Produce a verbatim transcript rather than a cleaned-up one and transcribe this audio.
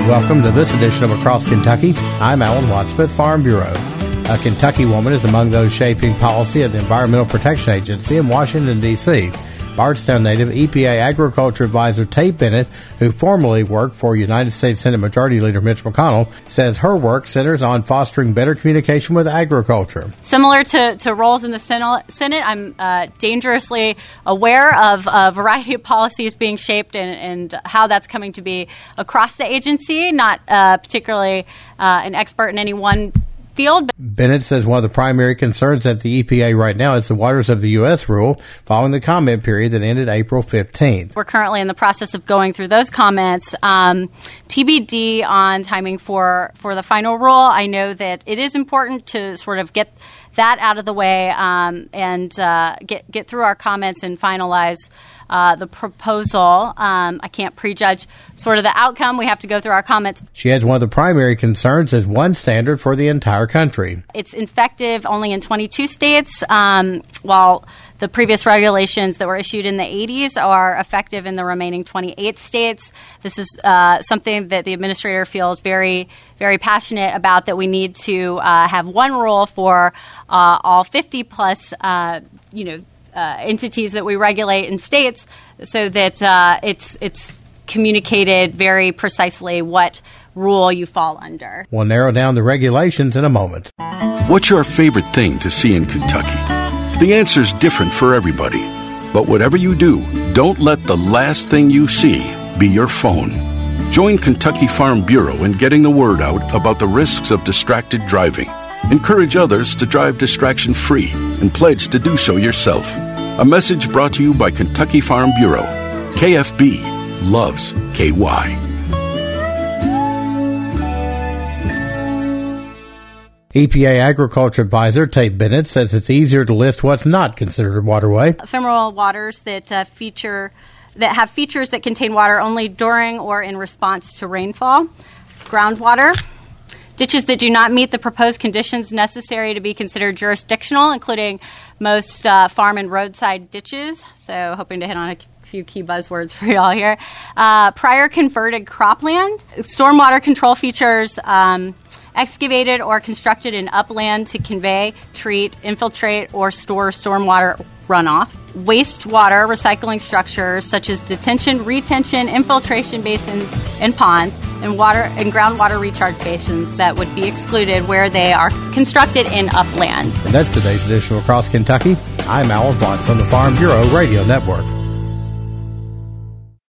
Welcome to this edition of Across Kentucky. I'm Alan Wadsmith, Farm Bureau. A Kentucky woman is among those shaping policy at the Environmental Protection Agency in Washington, D C Bardstown native E P A Agriculture Advisor Tate Bennett, who formerly worked for United States Senate Majority Leader Mitch McConnell, says her work centers on fostering better communication with agriculture. Similar to, to roles in the Senate, I'm uh, dangerously aware of a variety of policies being shaped and, and how that's coming to be across the agency, not uh, particularly uh, an expert in any one field. Bennett says one of the primary concerns at the E P A right now is the Waters of the U S rule following the comment period that ended April fifteenth. We're currently in the process of going through those comments. Um, T B D on timing for, for the final rule. I know that it is important to sort of get that out of the way um, and uh, get, get through our comments and finalize Uh, the proposal. Um, I can't prejudge sort of the outcome. We have to go through our comments. She adds one of the primary concerns is one standard for the entire country. It's effective only in twenty-two states, um, while the previous regulations that were issued in the eighties are effective in the remaining twenty-eight states. This is uh, something that the administrator feels very, very passionate about, that we need to uh, have one rule for uh, all fifty plus, uh, you know, Uh, entities that we regulate in states, so that uh, it's it's communicated very precisely what rule you fall under. We'll narrow down the regulations in a moment. What's your favorite thing to see in Kentucky? The answer's different for everybody. But whatever you do, don't let the last thing you see be your phone. Join Kentucky Farm Bureau in getting the word out about the risks of distracted driving. Encourage others to drive distraction-free and pledge to do so yourself. A message brought to you by Kentucky Farm Bureau. K F B loves K Y. E P A Agriculture Advisor Tate Bennett says it's easier to list what's not considered a waterway. Ephemeral waters that uh, feature that have features that contain water only during or in response to rainfall. Groundwater. Ditches that do not meet the proposed conditions necessary to be considered jurisdictional, including most uh, farm and roadside ditches. So hoping to hit on a few key buzzwords for y'all here. Uh, prior converted cropland. Stormwater control features um, excavated or constructed in upland to convey, treat, infiltrate, or store stormwater runoff. Wastewater recycling structures such as detention, retention, infiltration basins, and ponds, and water and groundwater recharge basins that would be excluded where they are constructed in upland. And that's today's edition of Across Kentucky. I'm Alan Watts on the Farm Bureau Radio Network.